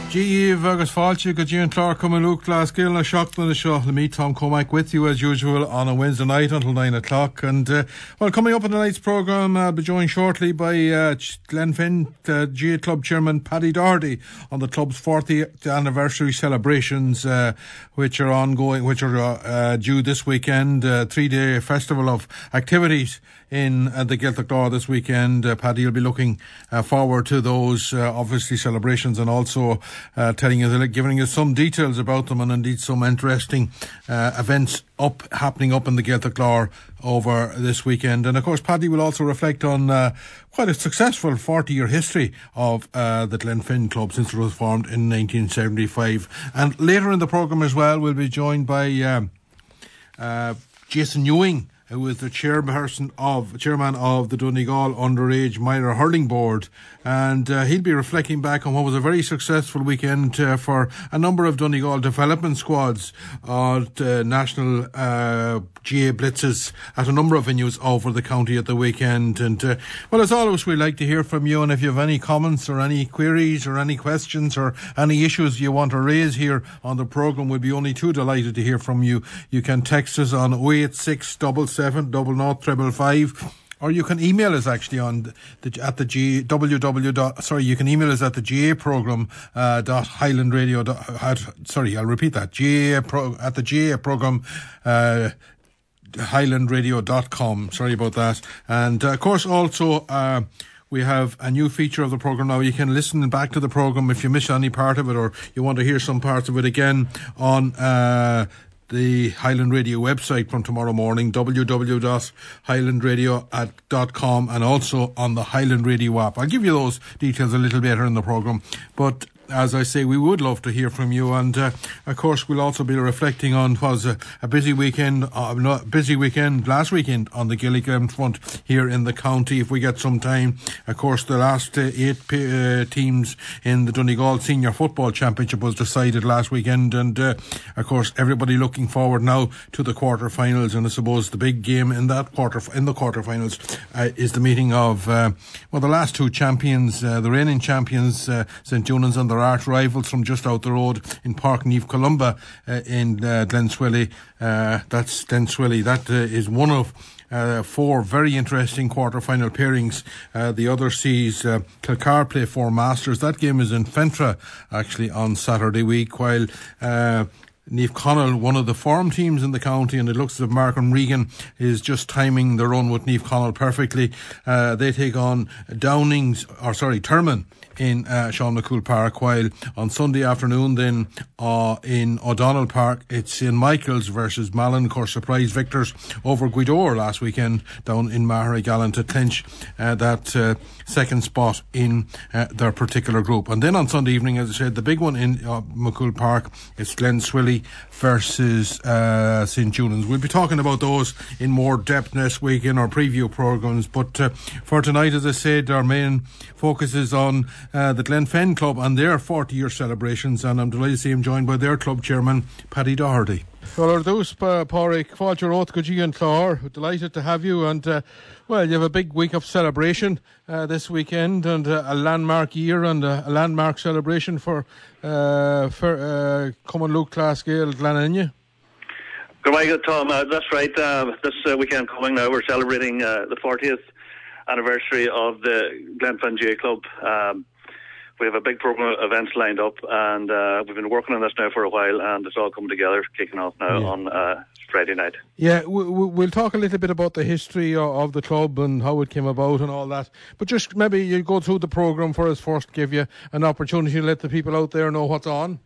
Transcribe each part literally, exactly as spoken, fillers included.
Díomh agus fáilte go dtí an Clár Cumann Luke Glasgow na seachtain seo le me Tom Cormack with you as usual on a Wednesday night until nine o'clock. And uh, well, coming up in tonight's programme, I'll be joined shortly by uh, Glenfin uh, G A Club Chairman Paddy Doherty on the club's fortieth anniversary celebrations, uh, which are ongoing, which are uh, uh, due this weekend. Uh, three-day festival of activities in uh, the Gaeltacht Law this weekend. Uh, Paddy will be looking uh, forward to those, uh, obviously, celebrations, and also uh, telling us, giving us some details about them, and indeed some interesting uh, events up happening up in the Gaeltacht Law over this weekend. And of course, Paddy will also reflect on uh, quite a successful forty-year history of uh, the Glenfin Club since it was formed in nineteen seventy-five. And later in the programme as well, we'll be joined by um, uh, Jason Ewing, who is the chairperson of, chairman of the Donegal Underage Minor Hurling Board. And uh, he'll be reflecting back on what was a very successful weekend uh, for a number of Donegal development squads at uh, national uh, G A blitzes at a number of venues over the county at the weekend. And uh, well, as always, we'd like to hear from you. And if you have any comments or any queries or any questions or any issues you want to raise here on the programme, we'd be only too delighted to hear from you. You can text us on oh eight six seven seven double nought five five five. Or you can email us actually on the, at the G, www. Dot, sorry, you can email us at the G A program uh, dot Highland Radio. Dot, uh, sorry, I'll repeat that. G A pro, at the G A program. Uh, highland radio dot com. Sorry about that. And uh, of course, also. Uh, We have a new feature of the programme now. You can listen back to the programme if you miss any part of it, or you want to hear some parts of it again on uh, the Highland Radio website from tomorrow morning, w w w dot highland radio dot com, and also on the Highland Radio app. I'll give you those details a little later in the programme. But as I say, we would love to hear from you, and uh, of course we'll also be reflecting on what was a, a busy weekend, uh, not busy weekend last weekend on the Gilligan front here in the county. If we get some time, of course, the last uh, eight uh, teams in the Donegal Senior Football Championship was decided last weekend, and uh, of course everybody looking forward now to the quarter-finals. And I suppose the big game in that quarter in the quarter-finals uh, is the meeting of uh, well the last two champions, uh, the reigning champions, uh, Saint Junans and the arch rivals from just out the road in Park Neath Columba uh, in uh, Glenswilly. Uh, that's Glenswilly. That uh, is one of uh, four very interesting quarter-final pairings. Uh, the other sees uh, Kilcar play four Masters. That game is in Fentra actually on Saturday week, while uh, Neath Connell, one of the form teams in the county, and it looks as if Markham Regan is just timing the run with Neath Connell perfectly. Uh, they take on Downings, or sorry, Terman in uh, Sean McCool Park, while on Sunday afternoon then uh, in O'Donnell Park it's Saint Michael's versus Malin. Of course, surprise victors over Guidor last weekend down in Mahara Gallen to clinch uh, that uh, second spot in uh, their particular group. And then on Sunday evening, as I said, the big one in uh, McCool Park, it's Glenswilly versus uh, Saint Junans. We'll be talking about those in more depth next week in our preview programmes, but uh, for tonight, as I said, our main focus is on Uh, the Glenfin Club and their forty-year celebrations, and I'm delighted to see him joined by their club chairman, Paddy Doherty. Well, our dús, Pádraig, fáilte rót go dtí an Clár. Delighted to have you, and uh, well, you have a big week of celebration uh, this weekend, and uh, a landmark year and uh, a landmark celebration for uh, for uh, Cumann Luke Glasgow Glenanya. Good morning, Tom. Uh, that's right. Uh, this uh, weekend coming now, we're celebrating uh, the fortieth anniversary of the Glenfin G A Club. Um, we have a big program of events lined up, and uh, we've been working on this now for a while, and it's all come together, kicking off now yeah. on uh, Friday night. Yeah, we, we'll talk a little bit about the history of the club and how it came about and all that. But just maybe you go through the program for us first, give you an opportunity to let the people out there know what's on.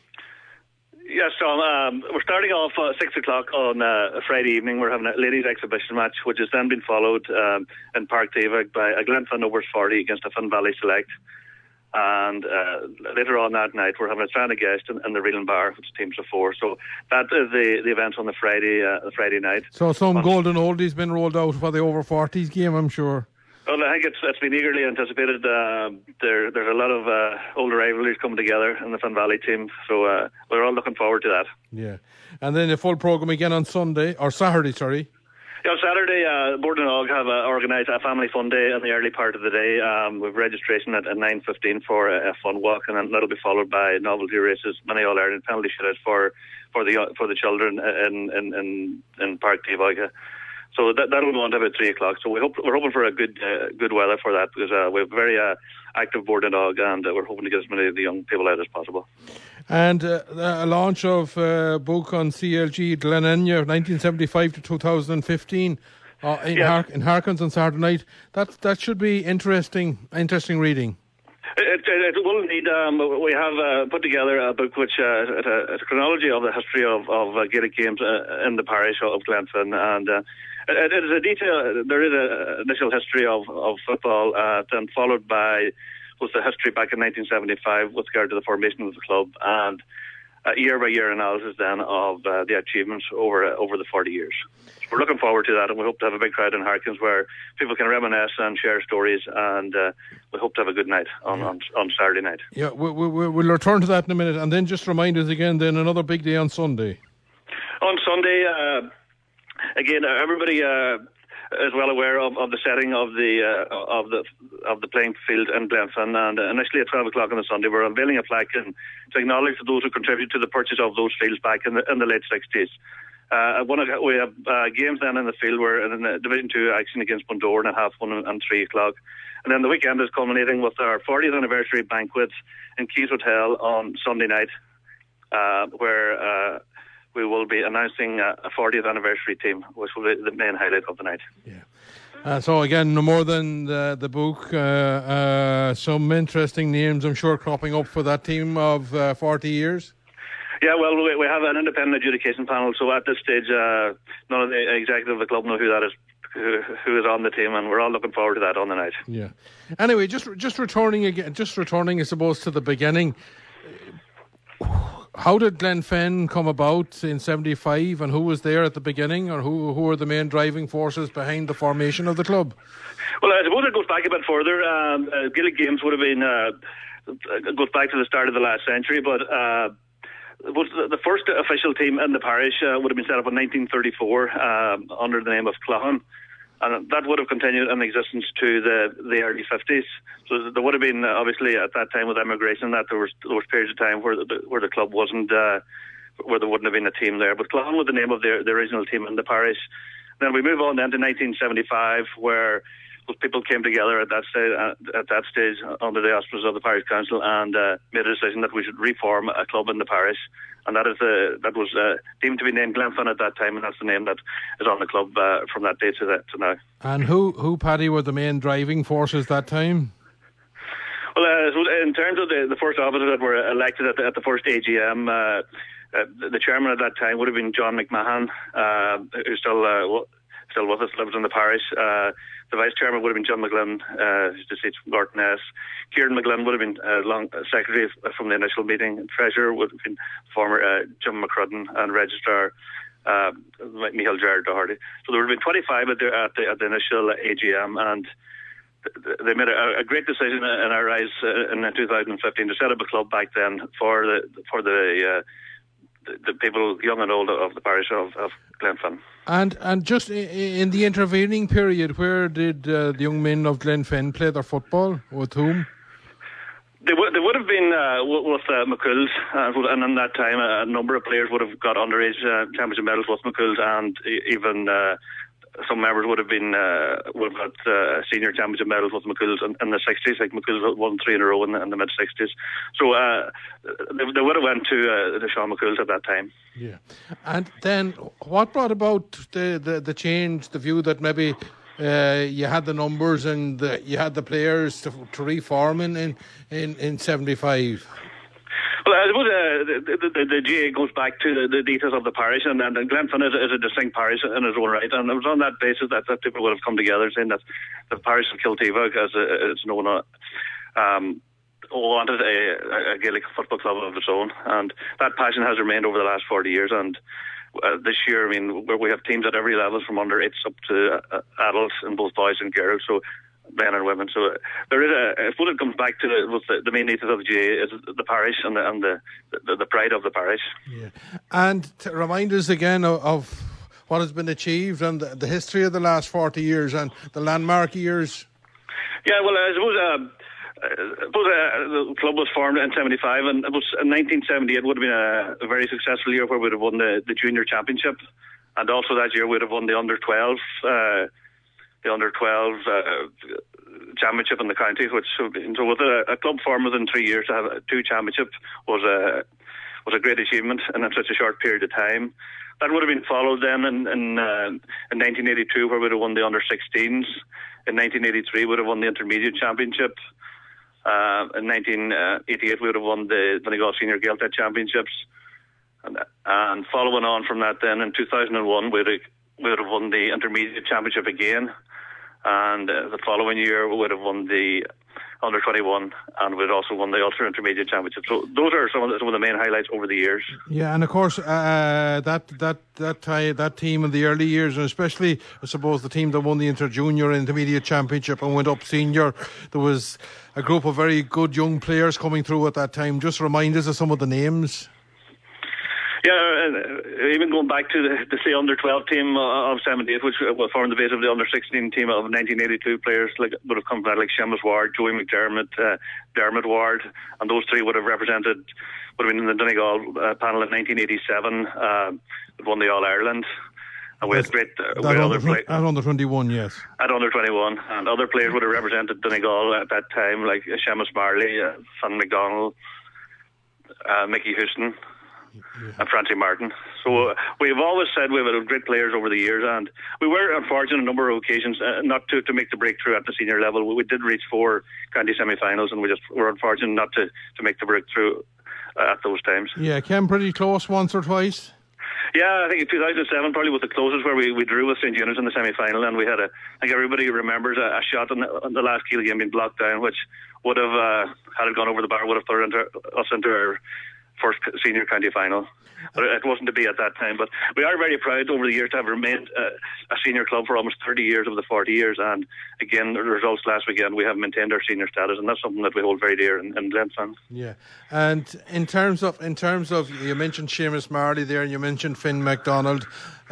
Yes, John. Um, we're starting off at six o'clock on uh, a Friday evening. We're having a ladies' exhibition match, which has then been followed um, in Park David by a Glenfin Overs forty against a Finn Valley Select. And uh, later on that night, we're having a strand of guests in, in the Reeling Bar, which teams of four. So that is the, the event on the Friday uh, the Friday night. So some on, golden oldies been rolled out for the over forties game, I'm sure. Well, I think it's it's been eagerly anticipated. Uh, there there's a lot of uh, older rivalries coming together in the Finn Valley team, so uh, we're all looking forward to that. Yeah, and then the full programme again on Sunday or Saturday, sorry. Yeah, on Saturday, uh, Board and Og have uh, organised a family fun day in the early part of the day. Um, with registration at, at nine fifteen for a, a fun walk, and then that'll be followed by novelty races, many All Ireland penalty shootouts for for the for the children in in in, in Park Tevog. So that that'll go on to about three o'clock. So we hope we're hoping for a good uh, good weather for that, because uh, we have a very uh, active Board and Og, and uh, we're hoping to get as many of the young people out as possible. And uh, a launch of a book on C L G Glenenya, nineteen seventy-five to two thousand fifteen, uh, in, yeah. Har- in Harkins on Saturday night. That that should be interesting, interesting reading. It, it, it will indeed. Um, we have uh, put together a book which uh, it's a, it's a chronology of the history of, of uh, Gaelic games uh, in the parish of Glenfin, and uh, it, it is a detail. There is an initial history of, of football, uh, then followed by was the history back in nineteen seventy-five with regard to the formation of the club, and uh, year by year analysis then of uh, the achievements over uh, over the forty years. So we're looking forward to that, and we hope to have a big crowd in Harkins where people can reminisce and share stories, and uh, we hope to have a good night on, on, on Saturday night. Yeah, we, we, we'll return to that in a minute, and then just remind us again, then another big day on Sunday. On Sunday, uh, again, uh, everybody uh, is well aware of, of the setting of the uh, of the of the playing field in Glenfin, and uh, initially at twelve o'clock on the Sunday, we're unveiling a plaque and to acknowledge those who contribute to the purchase of those fields back in the in the late sixties. Uh, one of, we have uh, games then in the field. We're in the Division Two action against Bundoran at half one and three o'clock, and then the weekend is culminating with our fortieth anniversary banquet in Keys Hotel on Sunday night, uh, where uh, we will be announcing a fortieth anniversary team, which will be the main highlight of the night. Yeah. Uh, so again, no more than the, the book, uh, uh, some interesting names, I'm sure, cropping up for that team of uh, forty years. Yeah, well, we, we have an independent adjudication panel, so at this stage, uh, none of the executive of the club know who that is, who, who is on the team, and we're all looking forward to that on the night. Yeah. Anyway, just just returning again, just returning, I suppose, to the beginning. How did Glenfin come about in seventy-five, and who was there at the beginning, or who who were the main driving forces behind the formation of the club? Well, I suppose it goes back a bit further. Um, uh, Gaelic Games would have been uh, it goes back to the start of the last century, but. Uh, Was the first official team in the parish uh, would have been set up in nineteen thirty-four uh, under the name of Clohan, and that would have continued in existence to the, the early fifties. So there would have been, uh, obviously, at that time with emigration, that there was there was periods of time where the, where the club wasn't, uh, where there wouldn't have been a team there. But Clohan was the name of the, the original team in the parish. Then we move on then to nineteen seventy-five, where people came together at that stage, at that stage under the auspices of the parish council, and uh, made a decision that we should reform a club in the parish, and that is uh, that was uh, deemed to be named Glenfin at that time, and that's the name that is on the club uh, from that day to, that, to now. And who, who, Paddy, were the main driving forces that time? Well, uh, so in terms of the, the first officers that were elected at the, at the first A G M, uh, uh, the chairman at that time would have been John McMahon, uh, who's still uh, still with us, lives in the parish. Uh, The vice chairman would have been John McGlynn, uh, who's deceased from Gortoness. Kieran McGlynn would have been uh, long uh, secretary from the initial meeting. Treasurer would have been former uh, Jim McCrudden, and registrar uh, Michael Gerard Doherty. So there would have been twenty-five at the, at the, at the initial A G M, and th- they made a, a great decision in our eyes uh, in two thousand fifteen to set up a club back then for the for the uh, the people, young and old, of the parish of, of Glenfin. And and just in the intervening period, where did uh, the young men of Glenfin play their football? With whom? They would they would have been uh, with uh, McCool's, uh, and in that time a number of players would have got underage uh, championship medals with McCool's, and even uh, some members would have been uh, would have got uh, senior championship medals with McCool's in, in the sixties. Like McCool's won three in a row in the, in the mid sixties. So uh, they, they would have went to uh, the Sean McCool's at that time. Yeah, and then what brought about the the, the change, the view that maybe uh, you had the numbers and the, you had the players to, to reform in in in, in seventy-five? Well, I suppose uh, the, the, the G A goes back to the, the details of the parish, and, and Glenfin is, is a distinct parish in its own right, and it was on that basis that, that people would have come together saying that the parish of Kilteevog, as it's known, um, wanted a, a Gaelic football club of its own, and that passion has remained over the last forty years. And uh, this year, I mean, we have teams at every level, from under eights up to uh, adults, in both boys and girls. So. Men and women. So there is a. I suppose it comes back to the, the, the main ethos of the G A is the parish and the and the, the, the pride of the parish. Yeah, and to remind us again of, of what has been achieved and the, the history of the last forty years and the landmark years. Yeah, well, I suppose, uh, I suppose uh, the club was formed in seventy-five, and it was in nineteen seventy-eight would have been a, a very successful year where we'd have won the, the junior championship, and also that year we'd have won the under twelve, uh, the under twelve uh, championship in the county. Which so with a, a club formed within three years to have two championships was a was a great achievement in such a short period of time. That would have been followed then in in, uh, in nineteen eighty-two, where we'd have won the under sixteens. In nineteen eighty-three, we'd have won the intermediate championship. Uh, in nineteen eighty-eight, we would have won the Donegal Senior Gaeltacht Championships. And, and following on from that, then in two thousand one, we would have, we would have won the intermediate championship again. And uh, the following year, we would have won the under twenty-one, and we'd also won the Ulster Intermediate Championship. So those are some of the, some of the main highlights over the years. Yeah, and of course uh, that that that uh, that team in the early years, and especially I suppose the team that won the Inter Junior Intermediate Championship and went up senior, there was a group of very good young players coming through at that time. Just remind us of some of the names. Yeah, uh, even going back to the, the say under twelve team of seventy-eight, which uh, formed the base of the under sixteen team of nineteen eighty-two, players like would have come from that, like Seamus Ward, Joey McDermott, uh, Dermot Ward, and those three would have represented, would have been in the Donegal uh, panel in nineteen eighty-seven, uh, won the All Ireland. And we had great uh, that other under, play- at under twenty-one, yes. At under twenty-one, and other players would have represented Donegal at that time, like uh, Seamus Marley, uh, Finn McDonald, uh, Mickey Houston. Yeah. And Francie Martin. So uh, we've always said we've had great players over the years, and we were unfortunate on a number of occasions uh, not to, to make the breakthrough at the senior level. We, we did reach four county semi-finals, and we just were unfortunate not to, to make the breakthrough uh, at those times. Yeah, came pretty close once or twice. Yeah, I think in two thousand seven probably was the closest, where we, we drew with Saint Eunice in the semi-final, and we had a, I think everybody remembers a, a shot on the, on the last Kiel game being blocked down, which would have, uh, had it gone over the bar, would have thrown into, us into our first senior county final. But it wasn't to be at that time. But we are very proud over the years to have remained uh, a senior club for almost thirty years of the forty years. And again, the results last weekend, we have maintained our senior status, and that's something that we hold very dear in, in Glenfan. Yeah, and in terms of in terms of you mentioned Seamus Marley there, and you mentioned Finn McDonald, uh,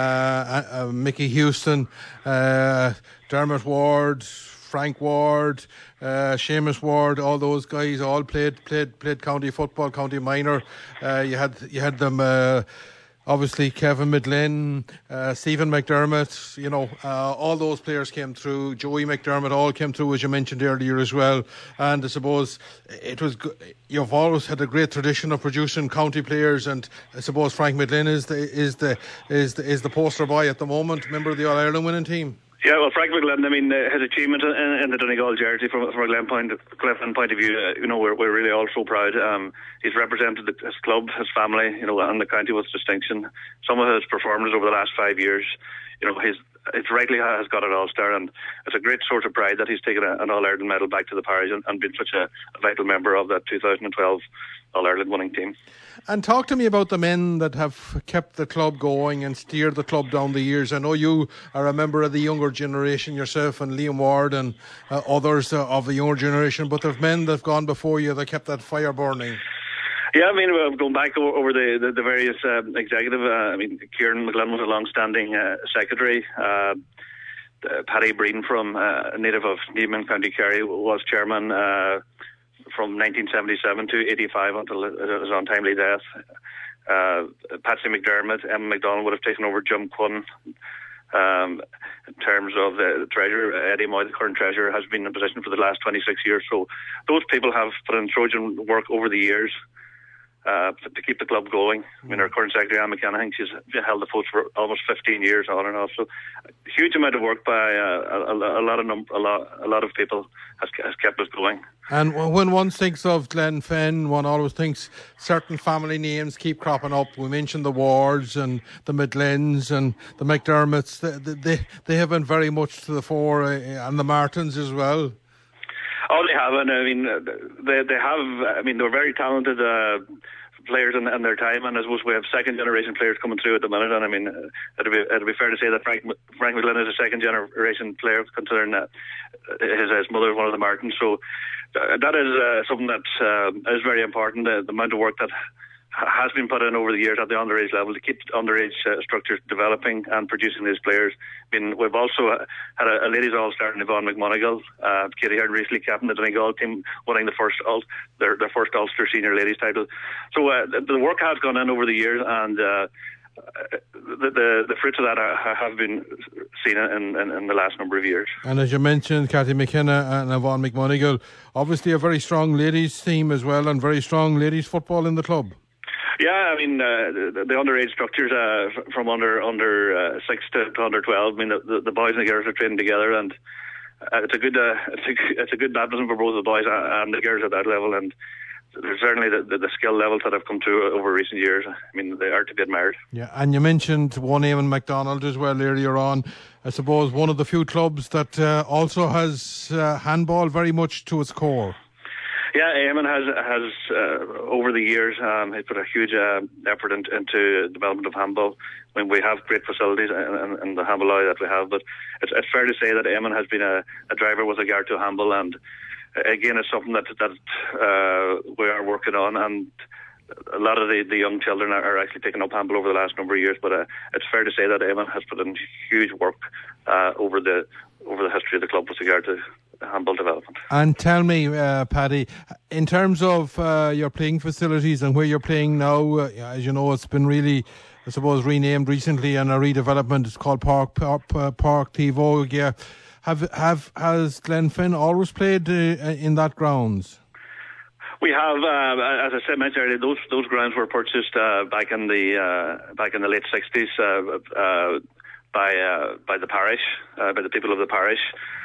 uh, Mickey Houston, uh, Dermot Ward, Frank Ward, uh, Seamus Ward, all those guys all played played played county football, county minor. Uh, you had you had them. Uh, Obviously, Kevin Midlin, uh, Stephen McDermott, you know, uh, all those players came through. Joey McDermott all came through, as you mentioned earlier as well. And I suppose it was you've always had a great tradition of producing county players, and I suppose Frank Midlin is the is the is the, is the poster boy at the moment, member of the All Ireland winning team. Yeah, well, Frank McGlynn, I mean, uh, his achievement in, in the Donegal jersey from, from a Glen point, Glenfan point of view, uh, you know, we're, we're really all so proud. Um, he's represented the, his club, his family, you know, and the county with distinction. Some of his performances over the last five years, you know, he's it's rightly has got an All-Star, and it's a great source of pride that he's taken a, an All-Ireland medal back to the parish and, and been such a, a vital member of that two thousand twelve All-Ireland winning team. And talk to me about the men that have kept the club going and steered the club down the years. I know you are a member of the younger generation yourself, and Liam Ward and uh, others uh, of the younger generation, but there are men that have gone before you that kept that fire burning. Yeah, I mean, uh, going back over the, the, the various uh, executive, uh, I mean, Kieran McGlynn was a long-standing uh, secretary. Uh, uh, Paddy Breen, from uh, a native of Neiman, County Kerry, was chairman uh, from nineteen seventy-seven to eighty-five until his untimely death. Uh, Patsy McDermott, Emma McDonald would have taken over Jim Quinn. Um, in terms of the treasurer, Eddie Moy, the current treasurer, has been in position for the last twenty-six years. So those people have put in Trojan work over the years uh, to keep the club going. I mean, our current secretary, Anne McKenna, I think she's held the post for almost fifteen years on and off. So a huge amount of work by uh, a, a, a lot of num- a lot a lot of people has, has kept us going. And when one thinks of Glenfan, one always thinks certain family names keep cropping up. We mentioned the Wards and the Midlands and the McDermotts. They, they, they have been very much to the fore, uh, and the Martins as well. Oh, they have, and I mean, they they have. I mean, they're very talented uh, players in, in their time, and I suppose we have second generation players coming through at the minute. And I mean, it'd be it'd be fair to say that Frank Frank McGlynn is a second generation player, considering that his his mother is one of the Martins. So uh, that is uh, something that uh, is very important. The, the amount of work that has been put in over the years at the underage level to keep underage uh, structures developing and producing these players. I mean, we've also had a, a ladies all-star in Yvonne McMonigal. Uh, Katie Hearn recently captained the Donegal team, winning the first all, their, their first Ulster senior ladies title. So uh, the, the work has gone in over the years, and uh, the, the the fruits of that are, have been seen in, in, in the last number of years. And as you mentioned, Cathy McKenna and Yvonne McMonigal, obviously a very strong ladies team as well, and very strong ladies football in the club. Yeah, I mean, uh, the, the underage structures uh, from under under uh, six to, to under twelve. I mean, the, the boys and the girls are training together, and uh, it's a good uh, it's a it's a good baptism for both the boys and the girls at that level. And there's certainly the, the, the skill levels that have come to over recent years. I mean, they are to be admired. Yeah, and you mentioned one Eamon MacDonald as well earlier on. I suppose one of the few clubs that uh, also has uh, handball very much to its core. Yeah, Eamon has has uh, over the years um, he put a huge uh, effort in, into development of handball. I mean, we have great facilities in, in the handball area that we have, but it's, it's fair to say that Eamon has been a, a driver with regard to handball, and uh, again, it's something that that uh, we are working on, and a lot of the, the young children are, are actually taking up handball over the last number of years. But uh, it's fair to say that Eamon has put in huge work uh, over the over the history of the club with regard to handball development. And tell me, uh, Paddy, in terms of uh, your playing facilities and where you're playing now, uh, as you know, it's been really, I suppose, renamed recently and a redevelopment. It's called Park Park, uh, Park Tivo. Yeah. Have have has Glenfin always played uh, in that grounds? We have, uh, as I said, mentioned earlier, those those grounds were purchased uh, back in the uh, back in the late sixties uh, uh, by uh, by the parish, uh, by the people of the parish.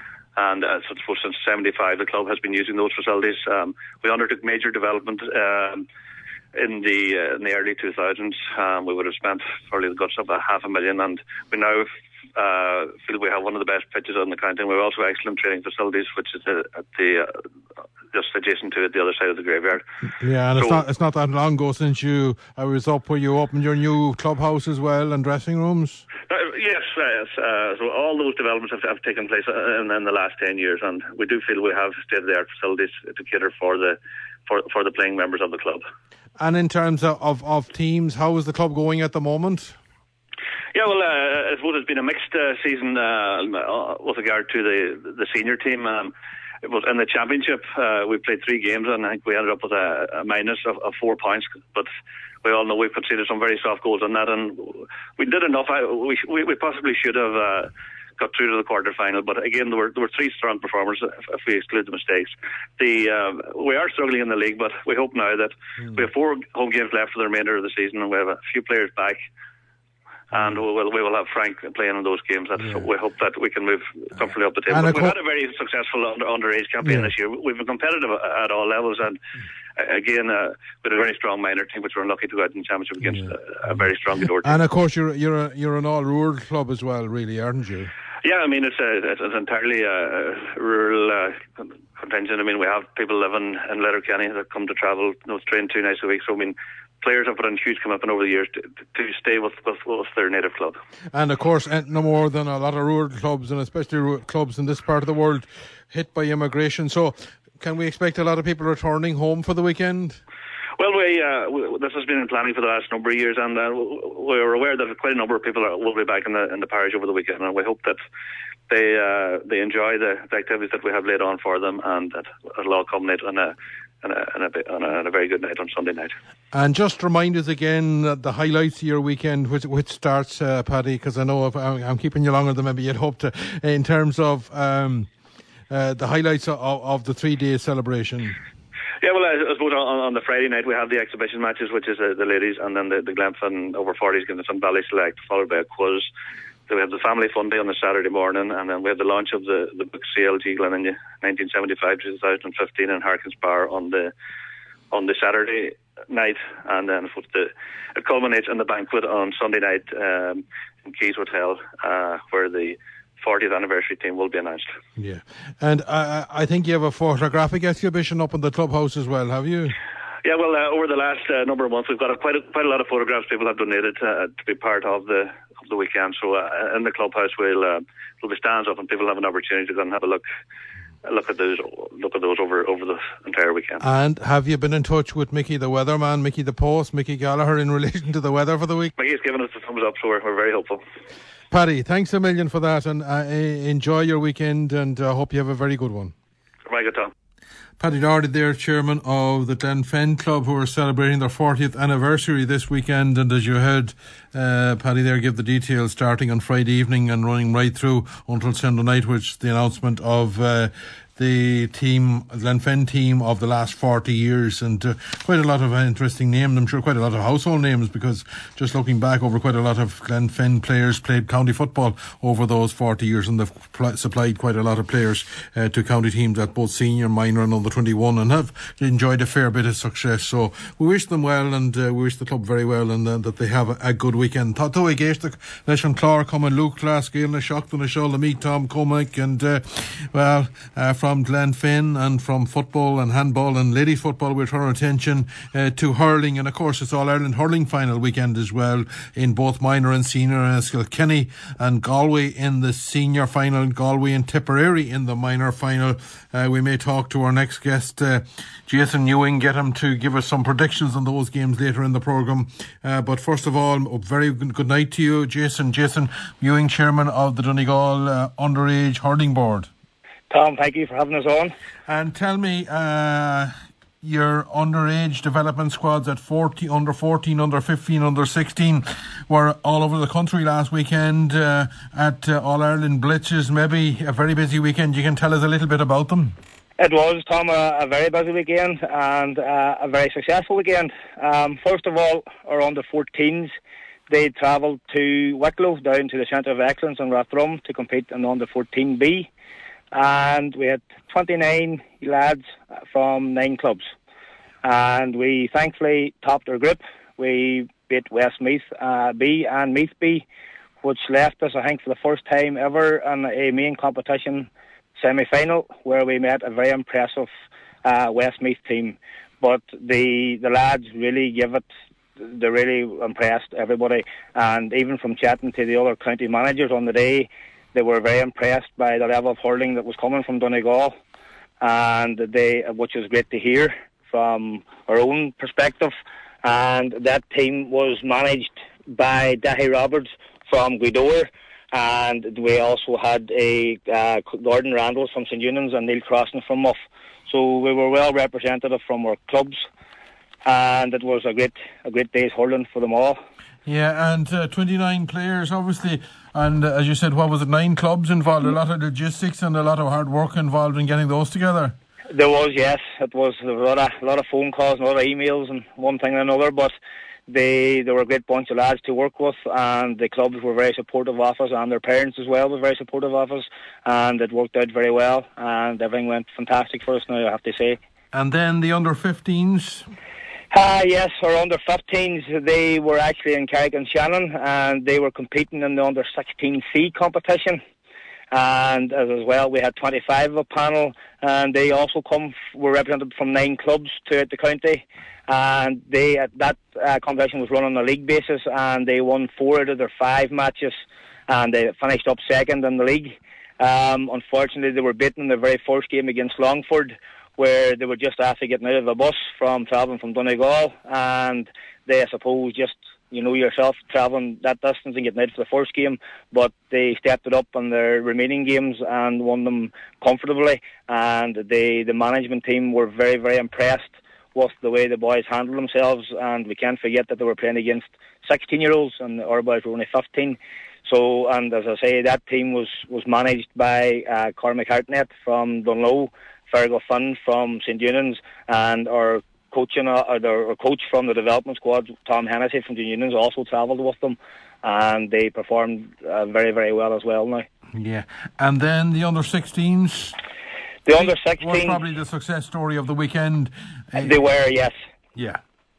And uh, so since seventy-five, the club has been using those facilities. Um, we undertook major development um, in the uh, in the early two thousands. Um, we would have spent probably the guts of a half a million, and we now uh, feel we have one of the best pitches on the county. We have also excellent training facilities, which is uh, at the uh, just adjacent to it, the other side of the graveyard. Yeah, and so, it's not it's not that long ago since you I was up where you opened your new clubhouse as well and dressing rooms. Uh, yes, yes. Uh, so all those developments have, have taken place in, in the last ten years, and we do feel we have state-of-the-art facilities to cater for the for for the playing members of the club. And in terms of, of, of teams, how is the club going at the moment? Yeah, well, uh, I suppose it's been a mixed uh, season uh, with regard to the the senior team. Um, it was in the championship. Uh, we played three games, and I think we ended up with a, a minus of, of four points. But we all know we've conceded some very soft goals on that, and we did enough. I, we, we we possibly should have uh, got through to the quarter final. But again, there were there were three strong performers if, if we exclude the mistakes. The uh, we are struggling in the league, but we hope now that mm. we have four home games left for the remainder of the season, and we have a few players back. And we will, we will have Frank playing in those games. That yeah. We hope that we can move comfortably up the table. We've co- had a very successful under, underage campaign yeah. this year. We've been competitive at all levels, and mm. again, uh, with a very strong minor team, which we're lucky to go out in the championship against yeah. a, a very strong Gweedore team. And of course, you're you're a, you're an all-rural club as well, really, aren't you? Yeah, I mean it's a, it's entirely a rural uh, contingent. I mean we have people living in Letterkenny that come to travel, you know, train two nights a week. So I mean, players have put in huge commitment over the years to, to stay with, with, with their native club. And of course, no more than a lot of rural clubs, and especially rural clubs in this part of the world, hit by immigration. So, can we expect a lot of people returning home for the weekend? Well, we, uh, we this has been in planning for the last number of years, and uh, we are aware that quite a number of people are, will be back in the in the parish over the weekend, and we hope that they uh, they enjoy the, the activities that we have laid on for them, and that it'll all culminate on a on a, on a, on a, on a very good night on Sunday night. And just remind us again uh, the highlights of your weekend, which which starts, uh, Paddy, because I know if I'm, I'm keeping you longer than maybe you'd hoped to, in terms of um, uh, the highlights of, of the three-day celebration. Yeah, well, I suppose on, on the Friday night we have the exhibition matches, which is uh, the ladies, and then the, the Glenfin over forties against the Sun Valley Select, followed by a quiz. Then we have the family fun day on the Saturday morning, and then we have the launch of the, the book C L G Gleninga nineteen seventy-five to twenty fifteen in Harkins Bar on the on the Saturday night, and then the, it culminates in the banquet on Sunday night um, in Keys Hotel, uh, where the fortieth anniversary team will be announced. Yeah, and uh, I think you have a photographic exhibition up in the clubhouse as well, have you? Yeah, well, uh, over the last uh, number of months, we've got a, quite a, quite a lot of photographs people have donated uh, to be part of the of the weekend. So uh, in the clubhouse, we'll uh, there'll be stands up, and people have an opportunity to go and have a look look at those look at those over over the entire weekend. And have you been in touch with Mickey the weatherman, Mickey the Post, Mickey Gallagher in relation to the weather for the week? Mickey's given us the thumbs up, so we're, we're very hopeful. Paddy, thanks a million for that, and uh, enjoy your weekend, and I uh, hope you have a very good one. Very good, Tom. Paddy Doherty there, chairman of the Glenfenn Club, who are celebrating their fortieth anniversary this weekend. And as you heard uh, Paddy there give the details, starting on Friday evening and running right through until Sunday night, which is the announcement of uh, the team, Glenfenn team of the last forty years, and uh, quite a lot of interesting names. I'm sure quite a lot of household names, because just looking back over, quite a lot of Glenfenn players played county football over those forty years, and they've pl- supplied quite a lot of players uh, to county teams at both senior, minor and under twenty-one, and have enjoyed a fair bit of success. So we wish them well, and uh, we wish the club very well, and uh, that they have a, a good weekend. Tá I géiste leis an clár Cumann Luke Glasgow na seachtain na seo le meet Tom Cormac, and uh, well uh, from From Glenfenn and from football and handball and ladies football, we'll turn our attention uh, to hurling, and of course it's All Ireland hurling final weekend as well, in both minor and senior, and it's Kilkenny and Galway in the senior final, Galway and Tipperary in the minor final. Uh, we may talk to our next guest, uh, Jason Ewing, get him to give us some predictions on those games later in the programme. Uh, but first of all, a very good, good night to you, Jason. Jason Ewing, chairman of the Donegal uh, Underage Hurling Board. Tom, thank you for having us on. And tell me, uh, your underage development squads at forty, under fourteen, under fifteen, under sixteen were all over the country last weekend uh, at uh, All Ireland Blitzes. Maybe a very busy weekend. You can tell us a little bit about them. It was, Tom, a, a very busy weekend and uh, a very successful weekend. Um, first of all, our under fourteens, they travelled to Wicklow, down to the Centre of Excellence in Rathdrum, to compete in the under fourteen B. And we had twenty-nine lads from nine clubs, and we thankfully topped our group. We beat Westmeath uh, B and Meath B, which left us, I think, for the first time ever in a main competition semi-final, where we met a very impressive uh, Westmeath team. But the the lads really give it. They really impressed everybody, and even from chatting to the other county managers on the day, they were very impressed by the level of hurling that was coming from Donegal, and they, which was great to hear from our own perspective. And that team was managed by Dahi Roberts from Gweedore, and we also had a uh, Gordon Randalls from St Eunan's and Neil Crossan from Muff. So we were well representative from our clubs, and it was a great a great day's hurling for them all. Yeah, and uh, twenty-nine players, obviously, and uh, as you said, what was it, nine clubs involved, a lot of logistics and a lot of hard work involved in getting those together? There was, yes. It was, there was a lot of, a lot of phone calls and a lot of emails and one thing and another, but they they were a great bunch of lads to work with, and the clubs were very supportive of us, and their parents as well were very supportive of us, and it worked out very well, and everything went fantastic for us now, I have to say. And then the under fifteens? Uh, yes, our under fifteens, they were actually in Carrick and Shannon, and they were competing in the under sixteen C competition. And as well, we had twenty-five of a panel, and they also come were represented from nine clubs throughout the county. And they that uh, competition was run on a league basis, and they won four out of their five matches, and they finished up second in the league. Um, unfortunately, they were beaten in their very first game against Longford, where they were just after getting out of the bus from travelling from Donegal, and they, I suppose, just, you know yourself, travelling that distance and getting out for the first game, but they stepped it up in their remaining games and won them comfortably, and they, the management team were very, very impressed with the way the boys handled themselves, and we can't forget that they were playing against sixteen-year-olds, and our boys were only fifteen. So, and as I say, that team was, was managed by uh, Cormac Hartnett from Dunlow, Fergal Finn from St Eunan's, and our coaching, uh, our coach from the development squad, Tom Hennessy from St Eunan's, also travelled with them, and they performed uh, very, very well as well now. Yeah, and then the under sixteens. The under sixteens was probably the success story of the weekend. They were, yes. Yeah,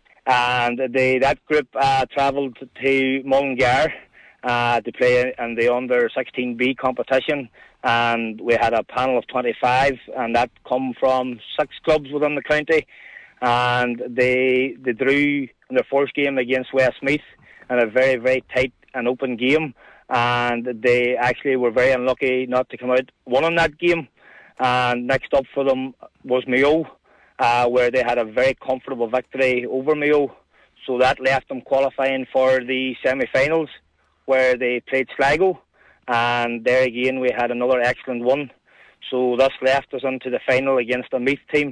and they that group uh, travelled to Mullingar uh, to play in the under sixteen B competition. And we had a panel of twenty-five, and that come from six clubs within the county, and they they drew in their first game against Westmeath in a very, very tight and open game, and they actually were very unlucky not to come out one in that game, And next up for them was Mayo, uh, where they had a very comfortable victory over Mayo. So that left them qualifying for the semi-finals, where they played Sligo. And there again we had another excellent one. So this left us into the final against a Meath team.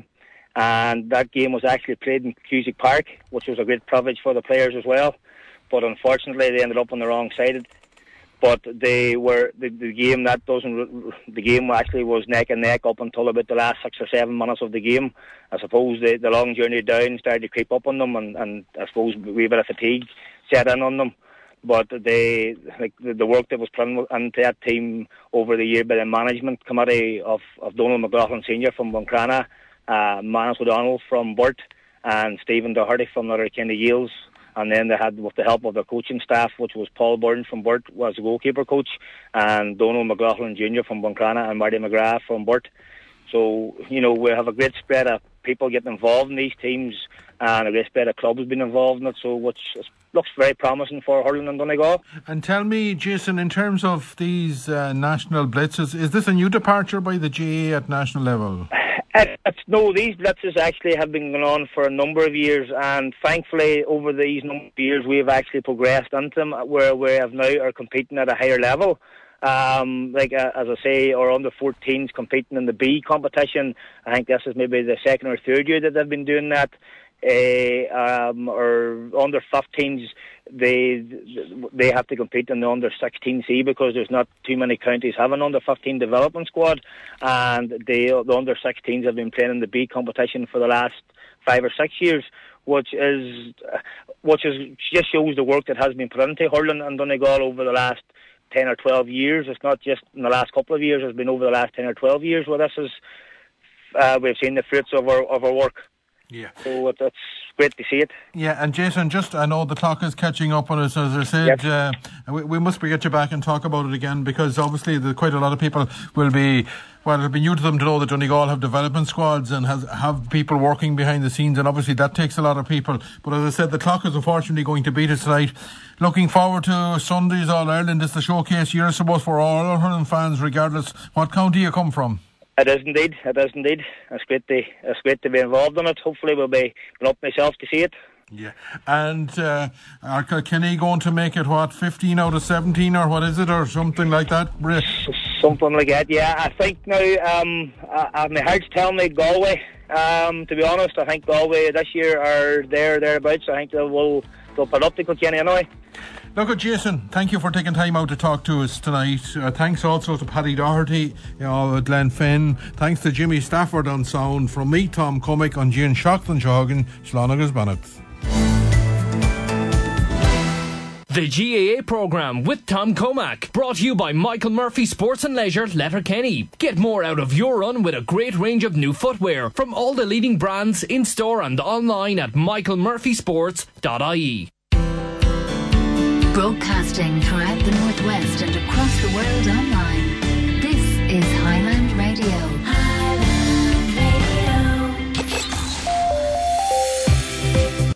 And that game was actually played in Cusack Park, which was a great privilege for the players as well. But unfortunately they ended up on the wrong side. But they were the, the game that doesn't the game actually was neck and neck up until about the last six or seven minutes of the game. I suppose the, the long journey down started to creep up on them, and, and I suppose a wee bit of fatigue set in on them. But they like the, the work that was put into that team over the year by the management committee of, of Donald McLaughlin Senior from Buncrana, uh, Manus O'Donnell from Burt, and Stephen Doherty from Letterkenny Yales. And then they had, with the help of their coaching staff, which was Paul Byrne from Burt, was the goalkeeper coach, and Donald McLaughlin Junior from Buncrana, and Marty McGrath from Burt. So, you know, we have a great spread of people getting involved in these teams, and a great spread of clubs being involved in it, so which looks very promising for hurling in Donegal. And tell me, Jason, in terms of these uh, national blitzes, is this a new departure by the G A A at national level? It's, no, these blitzes actually have been going on for a number of years, and thankfully over these number of years we have actually progressed into them, where we have now are competing at a higher level. Um, like uh, as I say, our under fourteens competing in the B competition. I think this is maybe the second or third year that they've been doing that. Uh, um, or under fifteens, they they have to compete in the under sixteen C because there's not too many counties have an under fifteen development squad, and the the under sixteens have been playing in the B competition for the last five or six years, which is which is just shows the work that has been put into hurling in Donegal over the last ten or twelve years. It's not just in the last couple of years; it's been over the last ten or twelve years where this is uh, we've seen the fruits of our of our work. Yeah. So it's great to see it. Yeah, and Jason, just I know the clock is catching up on us, as I said. Yep. Uh, we, we must get you back and talk about it again, because obviously there's quite a lot of people will be, well, it'll be new to them to know that Donegal have development squads and has have people working behind the scenes, and obviously that takes a lot of people. But as I said, the clock is unfortunately going to beat us tonight. Looking forward to Sunday's All Ireland. It's the showcase year, I suppose, for all hurling fans, regardless what county you come from. It is indeed. It is indeed. It's great to it's great to be involved in it. Hopefully, we'll be going up myself to see it. Yeah, and uh, are Kilkenny going to make it what fifteen out of seventeen, or what is it, or something like that? Something like that. Yeah, I think now. Um, I, I, my heart's telling me Galway. Um, to be honest, I think Galway this year are there thereabouts. I think they will they'll put up to Kilkenny anyway. Look at Jason, thank you for taking time out to talk to us tonight. Uh, thanks also to Paddy Doherty, you know, Glenn Finn. Thanks to Jimmy Stafford on sound. From me, Tom Cummich, on Gian Shockton Shogan, Slanagus Bennett. The G A A programme with Tom Comac, brought to you by Michael Murphy Sports and Leisure, Letterkenny. Get more out of your run with a great range of new footwear from all the leading brands in store and online at michael murphy sports dot I E. Broadcasting throughout the Northwest and across the world online.